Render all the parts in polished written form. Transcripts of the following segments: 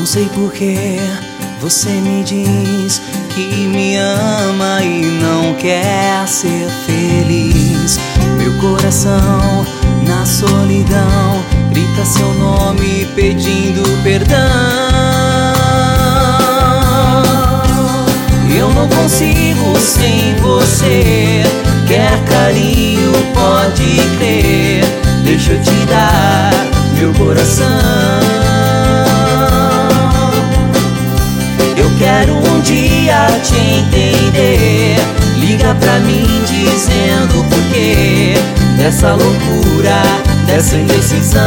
sei por que você me diz que me ama e não quer ser feliz. Meu coração na solidão grita seu nome pedindo perdão. Eu não consigo sem você. Quer carinho, pode crer. Deixa eu te dar meu coração. Eu quero um dia te entender. Liga pra mim dizendo o porquê dessa loucura, dessa indecisão.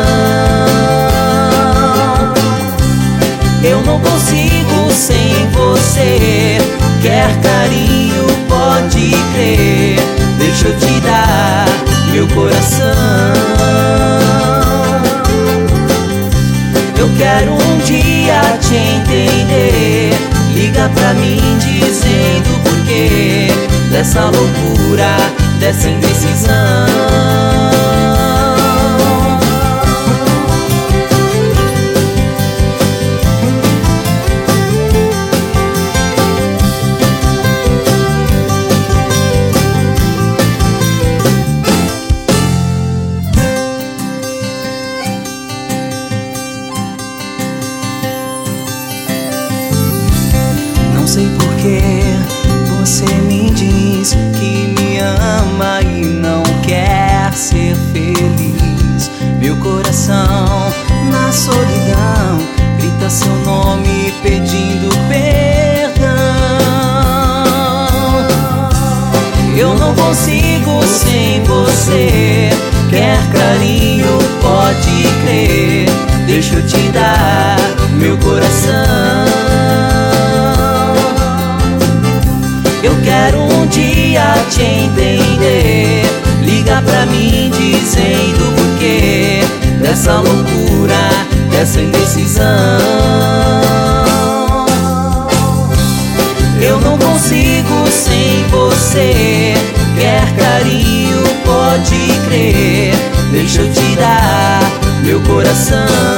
Eu não consigo sem você. Quer carinho, pode crer. Deixa eu te dar meu coração. Eu quero um dia te entender. Liga pra mim dizendo o porquê dessa loucura, dessa indecisão. Não sei por que você me diz que me ama e não quer ser feliz. Meu coração na solidão grita seu nome pedindo perdão. Eu não consigo sem você. Quer carinho, pode crer. Deixa eu te dar meu coração. Eu quero um dia te entender. Liga pra mim dizendo o porquê dessa loucura, dessa indecisão. Eu não consigo sem você. Quer carinho, pode crer. Deixa eu te dar meu coração.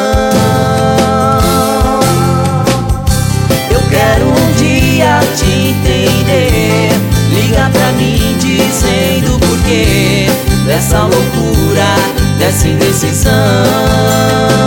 Eu quero um dia te entender. Liga pra mim dizendo o porquê dessa loucura, dessa indecisão.